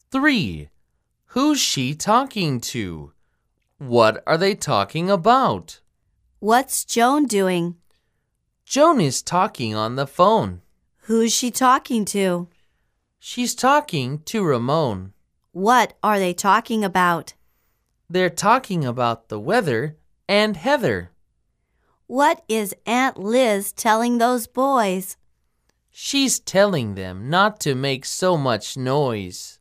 3. Who's she talking to? What are they talking about? What's Joan doing? Joan is talking on the phone. Who's she talking to? She's talking to Ramon. What are they talking about? They're talking about the weather and Heather. What is Aunt Liz telling those boys? She's telling them not to make so much noise.